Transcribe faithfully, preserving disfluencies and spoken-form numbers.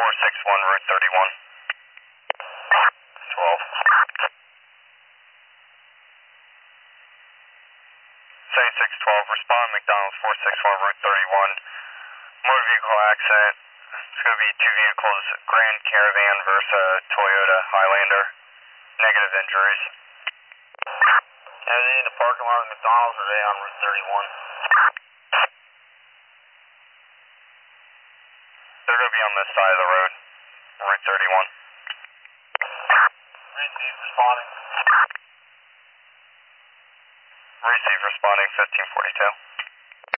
four six one, Route thirty-one. twelve. seventy-six twelve, respond McDonald's four six one, Route thirty-one. Motor vehicle accident. It's going to be two vehicles, Grand Caravan versus Toyota Highlander. Negative injuries. Are they in the parking lot of McDonald's or are they on Route thirty-one? They're going to be on this side of the road, Route thirty-one. Receive responding. Receive responding fifteen forty-two.